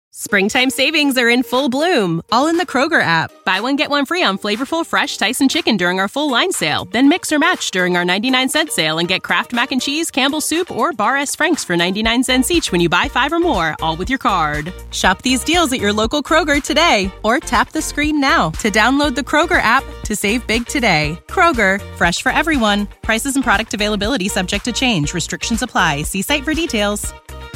Springtime savings are in full bloom, all in the Kroger app. Buy one, get one free on flavorful, fresh Tyson chicken during our full line sale. Then mix or match during our 99-cent sale and get Kraft Mac and Cheese, Campbell's Soup, or Bar S. Frank's for 99 cents each when you buy 5 or more, all with your card. Shop these deals at your local Kroger today, or tap the screen now to download the Kroger app to save big today. Kroger, fresh for everyone. Prices and product availability subject to change. Restrictions apply. See site for details.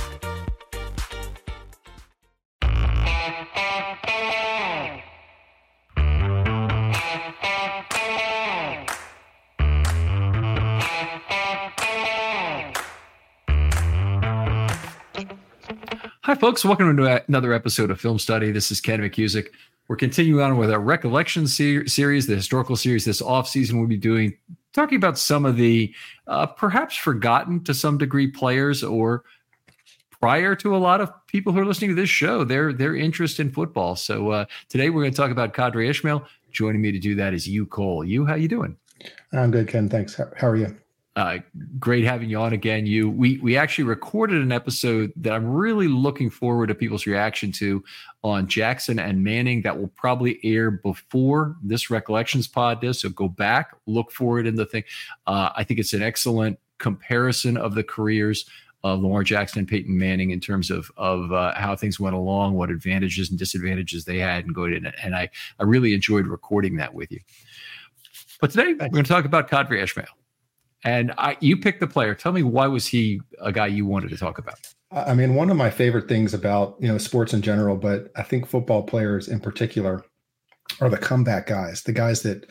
Hi, folks. Welcome to another episode of Film Study. This is Ken McCusick. We're continuing on with our recollection series, the historical series this offseason. We'll be talking about some of the perhaps forgotten to some degree players, or prior to a lot of people who are listening to this show, their interest in football. So today we're going to talk about Qadry Ismail. Joining me to do that is Hugh Cole. Hugh, how you doing? I'm good, Ken. Thanks. How are you? Great having you on again. We actually recorded an episode that I'm really looking forward to people's reaction to on Jackson and Manning that will probably air before this Recollections pod does. So go back, look for it in the thing. I think it's an excellent comparison of the careers of Lamar Jackson and Peyton Manning in terms of how things went along, what advantages and disadvantages they had, and I really enjoyed recording that with you. But today we're going to talk about Qadry Ismail. And you picked the player. Tell me, why was he a guy you wanted to talk about? I mean, one of my favorite things about, sports in general, but I think football players in particular are the comeback guys, the guys that,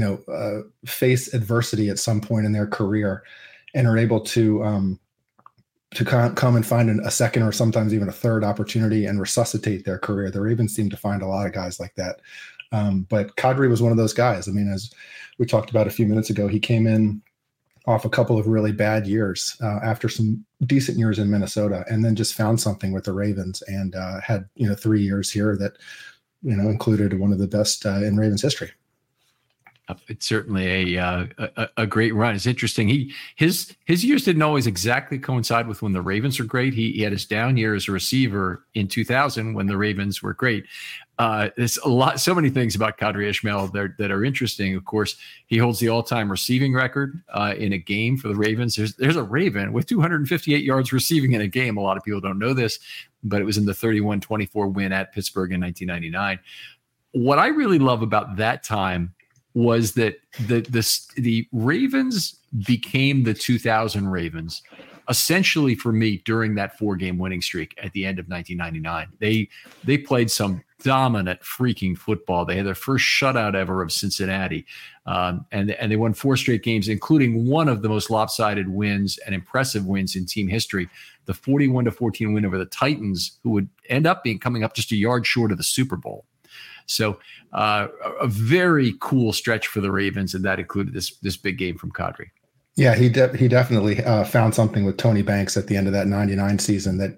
face adversity at some point in their career and are able to come and find a second or sometimes even a third opportunity and resuscitate their career. The Ravens seem to find a lot of guys like that. But Qadry was one of those guys. I mean, as we talked about a few minutes ago, he came in off a couple of really bad years after some decent years in Minnesota, and then just found something with the Ravens and had 3 years here that included one of the best in Ravens history. It's certainly a great run. It's interesting. His years didn't always exactly coincide with when the Ravens were great. He had his down year as a receiver in 2000 when the Ravens were great. There's so many things about Qadry Ismail that are interesting. Of course, he holds the all-time receiving record in a game for the Ravens. There's a Raven with 258 yards receiving in a game. A lot of people don't know this, but it was in the 31-24 win at Pittsburgh in 1999. What I really love about that time was that the Ravens became the 2000 Ravens essentially for me during that 4-game winning streak at the end of 1999. They played some dominant freaking football. They had their first shutout ever of Cincinnati, and they won 4 straight games, including one of the most lopsided wins and impressive wins in team history, the 41-14 win over the Titans, who would end up coming up just a yard short of the Super Bowl. So a very cool stretch for the Ravens, and that included this big game from Qadry. Yeah, he definitely found something with Tony Banks at the end of that 99 season that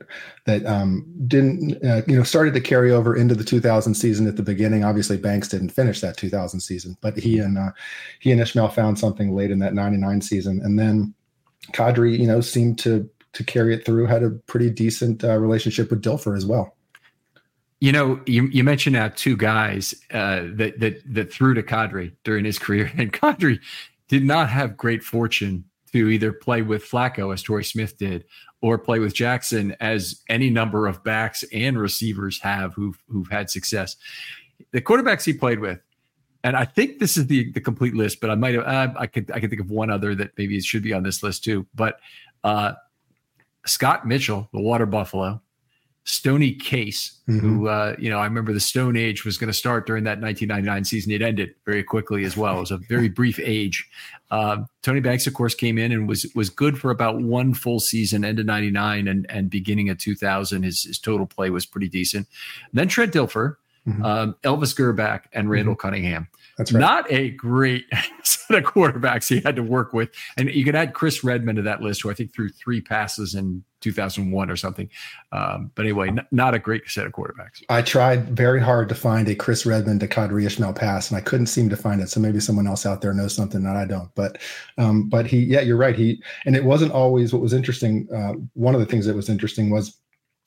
didn't started to carry over into the 2000 season at the beginning. Obviously, Banks didn't finish that 2000 season, but he and Ismail found something late in that 99 season, and then Qadry seemed to carry it through. Had a pretty decent relationship with Dilfer as well. You mentioned now 2 guys that threw to Qadry during his career, and Qadry did not have great fortune to either play with Flacco, as Torrey Smith did, or play with Jackson, as any number of backs and receivers have who've had success. The quarterbacks he played with, and I think this is the complete list, but I could think of one other that maybe should be on this list too. But Scott Mitchell, the Water Buffalo, Stoney Case, who, I remember the Stone Age was going to start during that 1999 season. It ended very quickly as well. It was a very brief age. Tony Banks, of course, came in and was good for about 1 full season, end of 99 and beginning of 2000. His total play was pretty decent. And then Trent Dilfer, Elvis Gerbach, and Randall Cunningham. That's right. Not a great set of quarterbacks he had to work with. And you could add Chris Redman to that list, who I think threw 3 passes in 2001 or something. But anyway, not a great set of quarterbacks. I tried very hard to find a Chris Redman to Qadry Ismail pass, and I couldn't seem to find it. So maybe someone else out there knows something that I don't. But you're right. And it wasn't always what was interesting. One of the things that was interesting was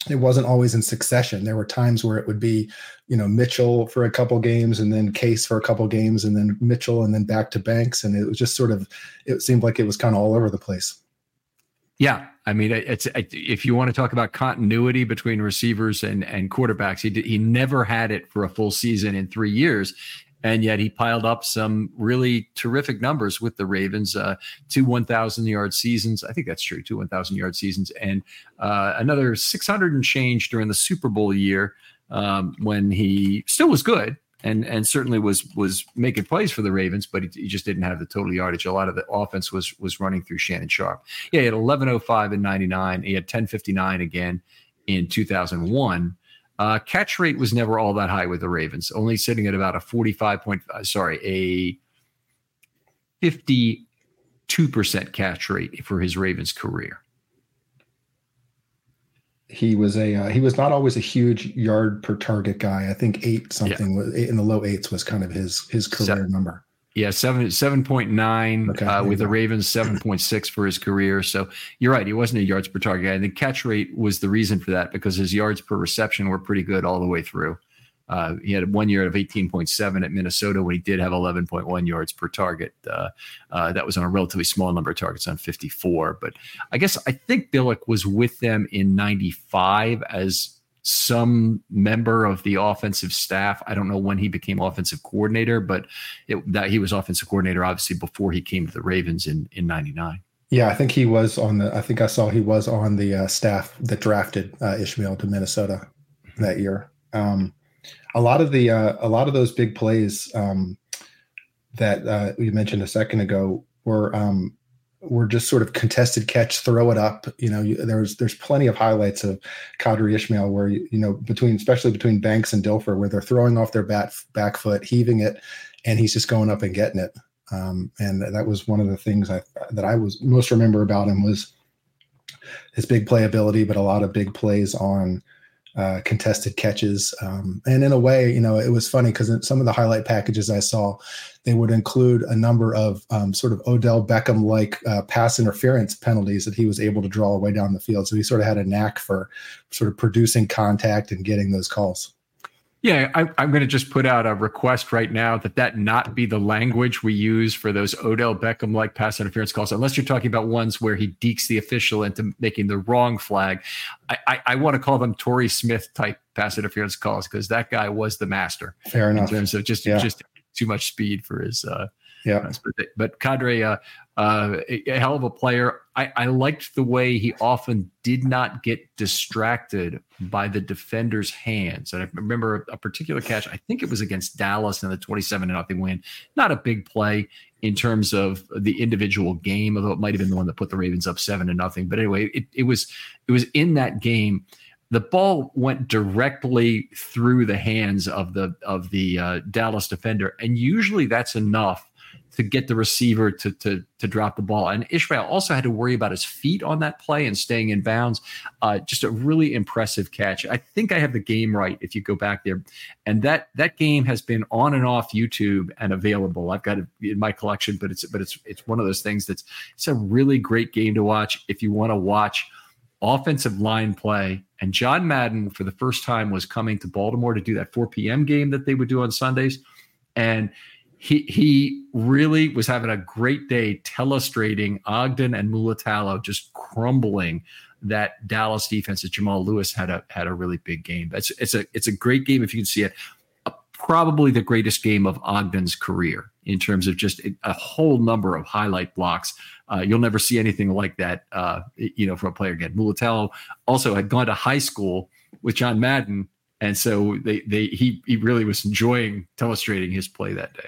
it wasn't always in succession. There were times where it would be, Mitchell for a couple games and then Case for a couple games and then Mitchell and then back to Banks. And it was just it seemed like it was kind of all over the place. Yeah. I mean, if you want to talk about continuity between receivers and quarterbacks, he never had it for a full season in 3 years. And yet he piled up some really terrific numbers with the Ravens, 2 1,000-yard seasons. I think that's true, 2 1,000-yard seasons, and another 600 and change during the Super Bowl year when he still was good and certainly was making plays for the Ravens, but he just didn't have the total yardage. A lot of the offense was running through Shannon Sharpe. Yeah, he had 1105 in 99. He had 1059 again in 2001. Catch rate was never all that high with the Ravens, only sitting at about a 52% catch rate for his Ravens career. He was not always a huge yard per target guy. I think 8 something in the low 8s was kind of his career number. Yeah, 7.9 with the Ravens, 7.6 for his career. So you're right, he wasn't a yards per target guy. And the catch rate was the reason for that because his yards per reception were pretty good all the way through. He had 1 year of 18.7 at Minnesota when he did have 11.1 yards per target. That was on a relatively small number of targets on 54. But I think Billick was with them in 95 as some member of the offensive staff. I don't know when he became offensive coordinator, but that he was offensive coordinator obviously before he came to the Ravens in 99. Yeah, I think he was I saw he was on the staff that drafted Ishmael to Minnesota that year. A lot of those big plays that we mentioned a second ago were just sort of contested catch, throw it up. There's plenty of highlights of Qadry Ishmael where, especially between Banks and Dilfer, where they're throwing off their back foot, heaving it, and he's just going up and getting it. And that was one of the things that I was most remember about him was his big playability, but a lot of big plays on contested catches. And in a way, it was funny because in some of the highlight packages I saw, they would include a number of sort of Odell Beckham-like pass interference penalties that he was able to draw away down the field. So he sort of had a knack for sort of producing contact and getting those calls. Yeah, I'm going to just put out a request right now that not be the language we use for those Odell Beckham-like pass interference calls, unless you're talking about ones where he dekes the official into making the wrong flag. I want to call them Torrey Smith type pass interference calls because that guy was the master. Fair enough. In terms of just too much speed for his. But Qadry, a hell of a player. I liked the way he often did not get distracted by the defender's hands. And I remember a particular catch, I think it was against Dallas in the 27-0 win. Not a big play in terms of the individual game, although it might have been the one that put the Ravens up 7-0. But anyway, it was in that game. The ball went directly through the hands of the Dallas defender, and usually that's enough to get the receiver to drop the ball. And Ishmael also had to worry about his feet on that play and staying in bounds. Just a really impressive catch. I think I have the game right if you go back there. And that game has been on and off YouTube and available. I've got it in my collection, but it's one of those things it's a really great game to watch if you want to watch offensive line play. And John Madden, for the first time, was coming to Baltimore to do that 4 p.m. game that they would do on Sundays. And he really was having a great day telestrating Ogden and Mulatalo just crumbling that Dallas defense that Jamal Lewis had a really big game. It's a great game if you can see it. Probably the greatest game of Ogden's career in terms of just a whole number of highlight blocks. You'll never see anything like that, from a player again. Mulatalo also had gone to high school with John Madden, and so he really was enjoying telestrating his play that day.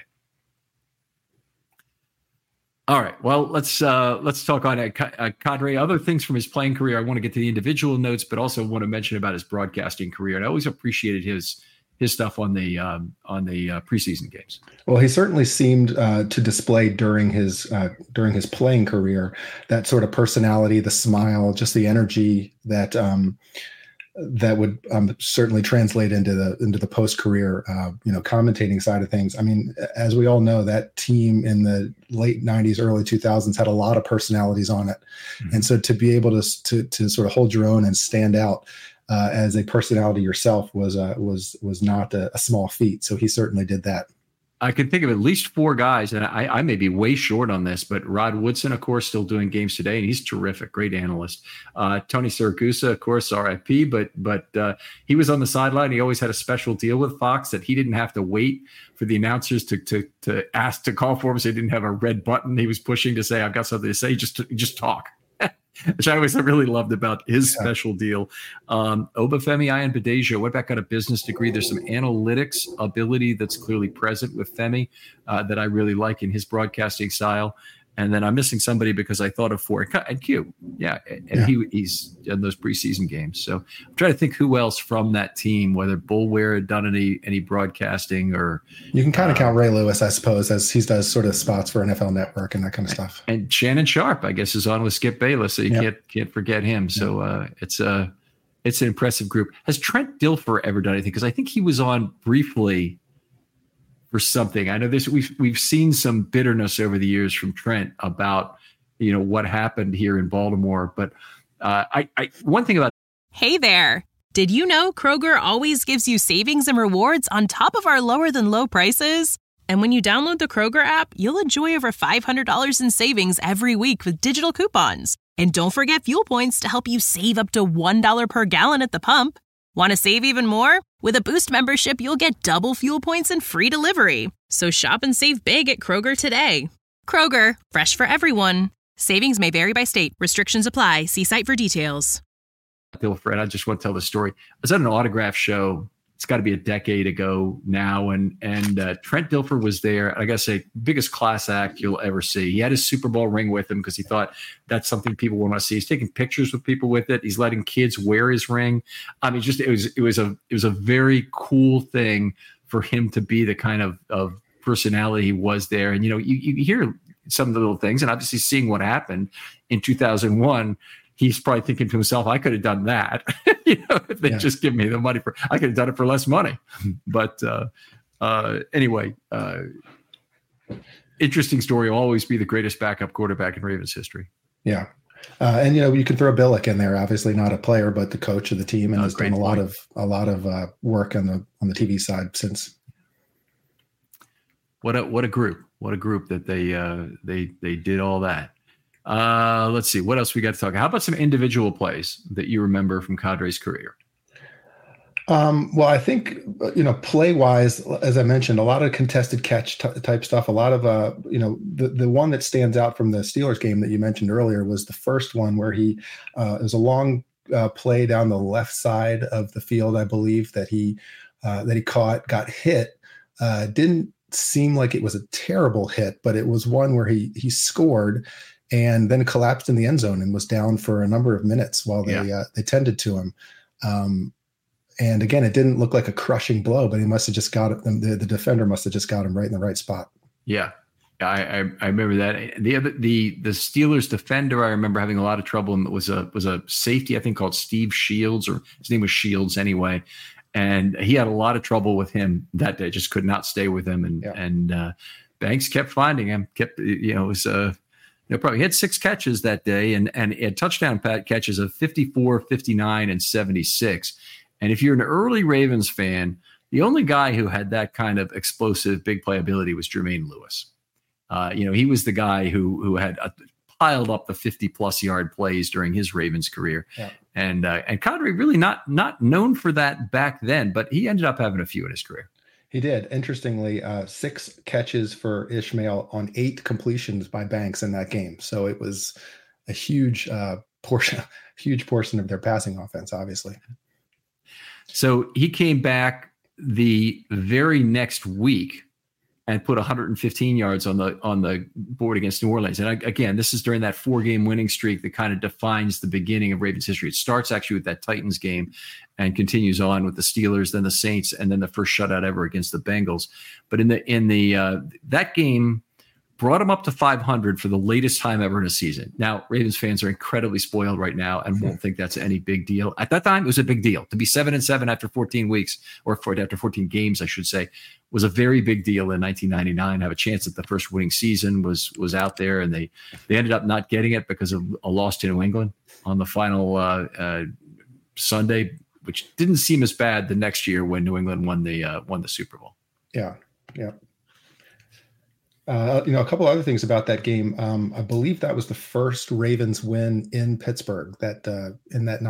All right. Well, let's talk on Qadry. Other things from his playing career. I want to get to the individual notes, but also want to mention about his broadcasting career. And I always appreciated his stuff on the preseason games. Well, he certainly seemed to display during his playing career that sort of personality, the smile, just the energy that would certainly translate into the post-career commentating side of things. I mean, as we all know, that team in the late 90s, early 2000s had a lot of personalities on it. Mm-hmm. And so to be able to sort of hold your own and stand out as a personality yourself was not a small feat. So he certainly did that. I can think of at least 4 guys, and I may be way short on this, but Rod Woodson, of course, still doing games today, and he's terrific, great analyst. Tony Siragusa, of course, RIP, but he was on the sideline. He always had a special deal with Fox that he didn't have to wait for the announcers to ask to call for him, so he didn't have a red button he was pushing to say, I've got something to say, just talk. Which I always really loved about his special deal. Obafemi Ayanbadejo, what about got a business degree? There's some analytics ability that's clearly present with Femi that I really like in his broadcasting style. And then I'm missing somebody because I thought of 4 and Q. Yeah. He's in those preseason games. So I'm trying to think who else from that team, whether Bullware had done any broadcasting or. You can kind of count Ray Lewis, I suppose, as he does sort of spots for NFL Network and that kind of stuff. And Shannon Sharp, I guess, is on with Skip Bayless. So you can't forget him. So it's an impressive group. Has Trent Dilfer ever done anything? Because I think he was on briefly for something. I know this. We've seen some bitterness over the years from Trent about what happened here in Baltimore. But one thing about Hey there, did you know Kroger always gives you savings and rewards on top of our lower than low prices? And when you download the Kroger app, you'll enjoy over $500 in savings every week with digital coupons. And don't forget fuel points to help you save up to $1 per gallon at the pump. Want to save even more? With a Boost membership, you'll get double fuel points and free delivery. So shop and save big at Kroger today. Kroger, fresh for everyone. Savings may vary by state. Restrictions apply. See site for details. Fred, I just want to tell the story. I was at an autograph show. It's got to be a decade ago now. And Trent Dilfer was there. I got to say, biggest class act you'll ever see. He had his Super Bowl ring with him because he thought that's something people want to see. He's taking pictures with people with it. He's letting kids wear his ring. I mean, just it was a very cool thing for him to be the kind of personality he was there. And, you hear some of the little things, and obviously seeing what happened in 2001, he's probably thinking to himself, I could have done that. If they just give me the money I could have done it for less money. But anyway, interesting story. Will always be the greatest backup quarterback in Ravens history. Yeah. And, you can throw Billick in there, obviously not a player, but the coach of the team, and has done a lot of work on the TV side since. What a group that they did all that. Let's see what else we got to talk. How about some individual plays that you remember from Kadri's career? Well, I think, play wise, as I mentioned, a lot of contested catch type stuff, a lot of, the one that stands out from the Steelers game that you mentioned earlier was the first one where it was a long play down the left side of the field, I believe, that he caught, got hit. Didn't seem like it was a terrible hit, but it was one where he scored and then collapsed in the end zone and was down for a number of minutes while they tended to him. And again, it didn't look like a crushing blow, but he must have just got it. The defender must have just got him right in the right spot. Yeah. I remember that. The Steelers defender, I remember having a lot of trouble. And it was a safety, I think, called Steve Shields, or his name was Shields anyway. And he had a lot of trouble with him that day, just could not stay with him. And Banks kept finding him, probably he had 6 catches that day and he had touchdown catches of 54, 59, and 76. And if you're an early Ravens fan, the only guy who had that kind of explosive big play ability was Jermaine Lewis. He was the guy who had piled up the 50-plus yard plays during his Ravens career. Yeah. And Kadri really not known for that back then, but he ended up having a few in his career. He did. Interestingly, 6 catches for Ishmael on 8 completions by Banks in that game. So it was a huge portion of their passing offense, obviously. So he came back the very next week and put 115 yards on the board against New Orleans. And again, this is during that 4-game winning streak that kind of defines the beginning of Ravens history. It starts actually with that Titans game and continues on with the Steelers, then the Saints, and then the first shutout ever against the Bengals. But in that game brought him up to 500 for the latest time ever in a season. Now, Ravens fans are incredibly spoiled right now and won't think that's any big deal. At that time, it was a big deal. To be 7-7 after 14 weeks, after 14 games, I should say, was a very big deal in 1999. Have a chance at the first winning season was out there, and they ended up not getting it because of a loss to New England on the final Sunday which didn't seem as bad the next year when New England won the Super Bowl. Yeah. A couple other things about that game. I believe that was the first Ravens win in Pittsburgh in that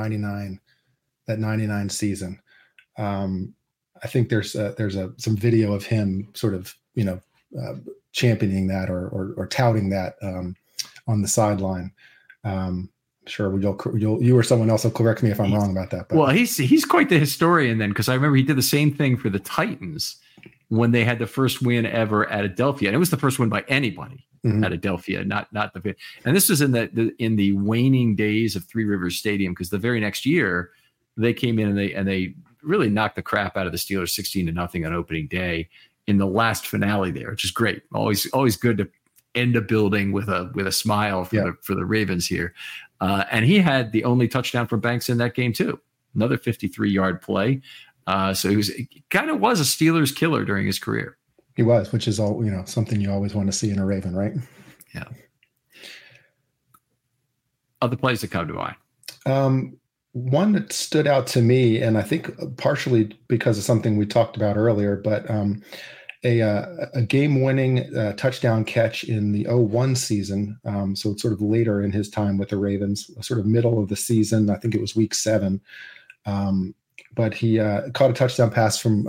99 season. I think there's some video of him sort of, championing that or touting that on the sideline. Sure, you or someone else will correct me if I'm wrong about that. But. Well, he's quite the historian then, because I remember he did the same thing for the Titans when they had the first win ever at Adelphia, and it was the first win by anybody at Adelphia, not the. And this was in the waning days of Three Rivers Stadium, because the very next year they came in and they really knocked the crap out of the Steelers 16-0 on opening day in the last finale there, which is great. Always good to end a building with a smile for the Ravens here. And he had the only touchdown for Banks in that game too. Another 53-yard play. So he kind of was a Steelers killer during his career. He was, which is something you always want to see in a Raven, right? Yeah. Other plays that come to mind. One that stood out to me, and I think partially because of something we talked about earlier, but a game-winning touchdown catch in the 2001 season. So it's sort of later in his time with the Ravens, sort of middle of the season. I think it was week 7. But he caught a touchdown pass from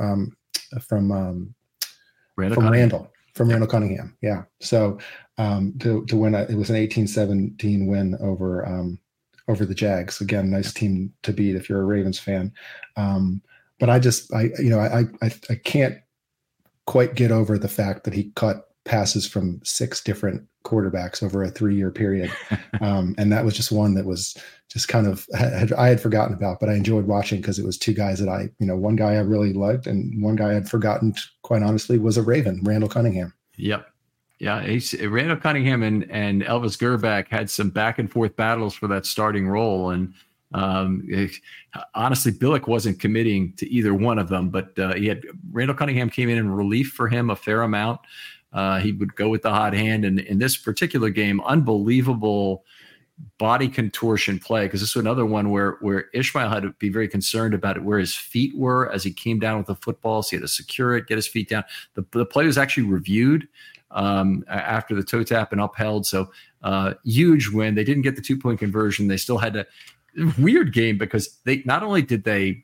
Randall Cunningham. Yeah. So to win it was an 18-17 win over the Jags. Again, nice team to beat if you're a Ravens fan. But I can't quite get over the fact that he caught passes from 6 different quarterbacks over a 3-year period. And that was just one that was just kind of, I had forgotten about, but I enjoyed watching because it was 2 guys that one guy I really liked and one guy I'd forgotten, quite honestly, was a Raven, Randall Cunningham. Yep. Yeah. Randall Cunningham and Elvis Gerback had some back and forth battles for that starting role. And honestly, Billick wasn't committing to either one of them, but Randall Cunningham came in relief for him a fair amount. He would go with the hot hand. And in this particular game, unbelievable body contortion play, because this was another one where Ishmael had to be very concerned about it, where his feet were as he came down with the football. So he had to secure it, get his feet down. The play was actually reviewed after the toe tap and upheld. So huge win. They didn't get the 2-point conversion. They still had to. Weird game, because they not only did they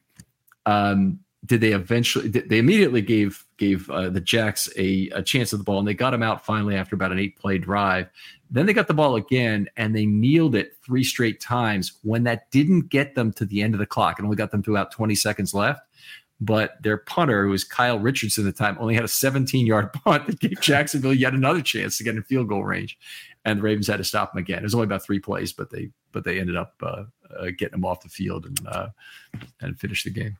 immediately gave the Jacks a chance at the ball, and they got him out finally after about an 8-play drive. Then they got the ball again, and they kneeled it 3 straight times when that didn't get them to the end of the clock. It only got them to about 20 seconds left. But their punter, who was Kyle Richardson at the time, only had a 17-yard punt that gave Jacksonville yet another chance to get in field goal range. And the Ravens had to stop them again. It was only about 3 plays, but they ended up getting them off the field and finished the game.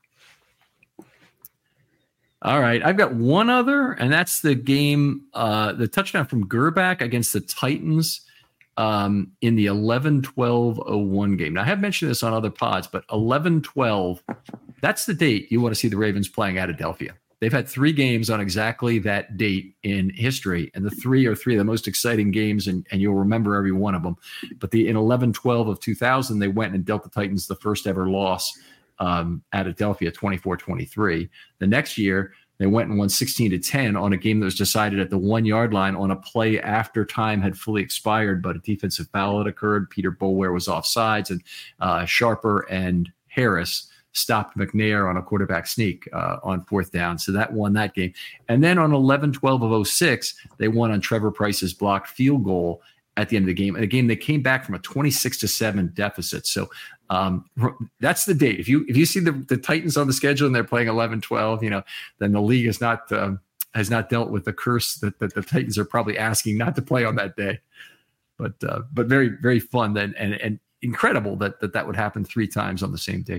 All right, I've got one other, and that's the game, the touchdown from Gerback against the Titans in the 11-12-01 game. Now, I have mentioned this on other pods, but 11-12, that's the date you want to see the Ravens playing at Adelphia. They've had 3 games on exactly that date in history, and the 3 are 3 of the most exciting games, and you'll remember every one of them. But in 11-12 of 2000, they went and dealt the Titans the first ever loss at Adelphia, 24-23. The next year, they went and won 16-10 on a game that was decided at the 1-yard line on a play after time had fully expired, but a defensive foul had occurred. Peter Boulware was offsides, and Sharper and Harris stopped McNair on a quarterback sneak on 4th down. So that won that game. And then on 11-12 of 06, they won on Trevor Price's blocked field goal at the end of the game. And again, they came back from a 26-7 deficit. So that's the date. If you see the Titans on the schedule and they're playing 11-12, then the league has not dealt with the curse that the Titans are probably asking not to play on that day. But very, very fun then, and incredible that would happen 3 times on the same date.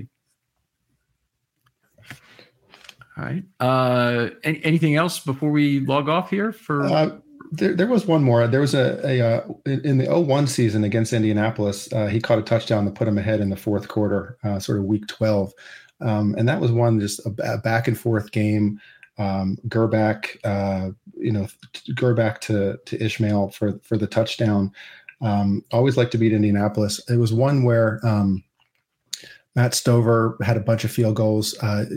All right. Anything else before we log off here? There was one more. There was in the 2001 season against Indianapolis, he caught a touchdown to put him ahead in the 4th quarter, sort of week 12. And that was one, just a back and forth game. Gerback to Ishmael for the touchdown. Always like to beat Indianapolis. It was one where Matt Stover had a bunch of field goals.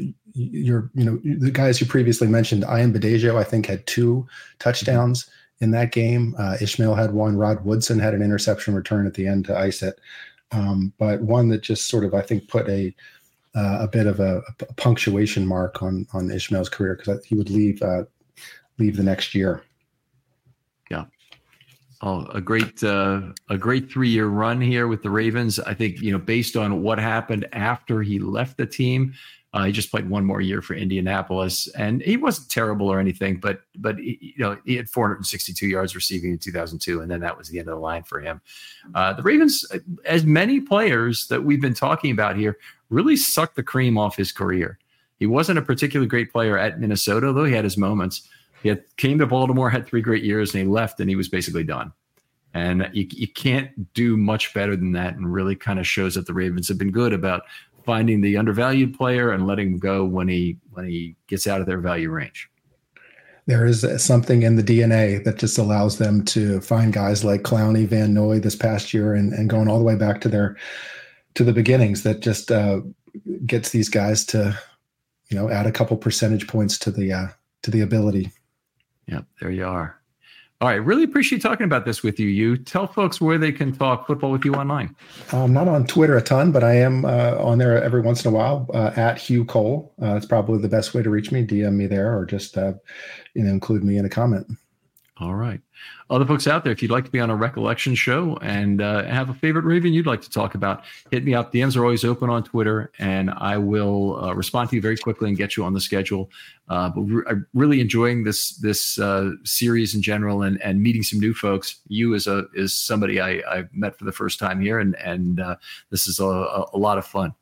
The guys you previously mentioned, Ian Badejo, I think, had 2 touchdowns in that game. Ishmael had 1. Rod Woodson had an interception return at the end to ice it. But one that just sort of, I think, put a bit of a punctuation mark on Ishmael's career, because he would leave the next year. Yeah. Oh, a great 3-year run here with the Ravens. I think, based on what happened after he left the team, he just played 1 more year for Indianapolis, and he wasn't terrible or anything, but he had 462 yards receiving in 2002, and then that was the end of the line for him. The Ravens, as many players that we've been talking about here, really sucked the cream off his career. He wasn't a particularly great player at Minnesota, though he had his moments. He came to Baltimore, had 3 great years, and he left, and he was basically done. And you can't do much better than that, and really kind of shows that the Ravens have been good about finding the undervalued player and letting him go when he gets out of their value range. There is something in the DNA that just allows them to find guys like Clowney, Van Noy this past year, and going all the way back to the beginnings, that just gets these guys to, add a couple percentage points to the ability. Yep, there you are. All right, really appreciate talking about this with you. You tell folks where they can talk football with you online. I'm not on Twitter a ton, but I am on there every once in a while, at Hugh Cole. It's probably the best way to reach me. DM me there, or just include me in a comment. All right. Other folks out there, if you'd like to be on a recollection show and have a favorite Raven you'd like to talk about, hit me up. DMs are always open on Twitter, and I will respond to you very quickly and get you on the schedule. But I'm really enjoying this series in general, and meeting some new folks. You is somebody I've met for the first time here, and this is a lot of fun.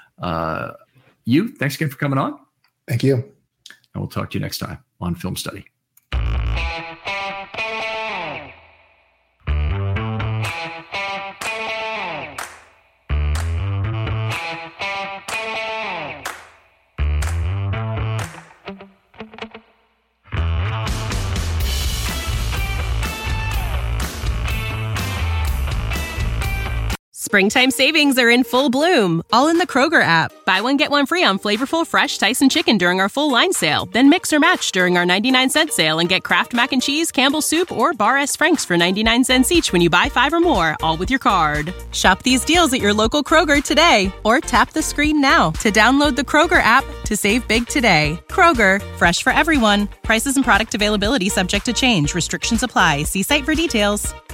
Thanks again for coming on. Thank you. And we'll talk to you next time on Film Study. Springtime savings are in full bloom, all in the Kroger app. Buy one, get one free on flavorful, fresh Tyson chicken during our full line sale. Then mix or match during our 99-cent sale and get Kraft Mac and Cheese, Campbell's Soup, or Bar S. Frank's for 99 cents each when you buy 5 or more, all with your card. Shop these deals at your local Kroger today, or tap the screen now to download the Kroger app to save big today. Kroger, fresh for everyone. Prices and product availability subject to change. Restrictions apply. See site for details.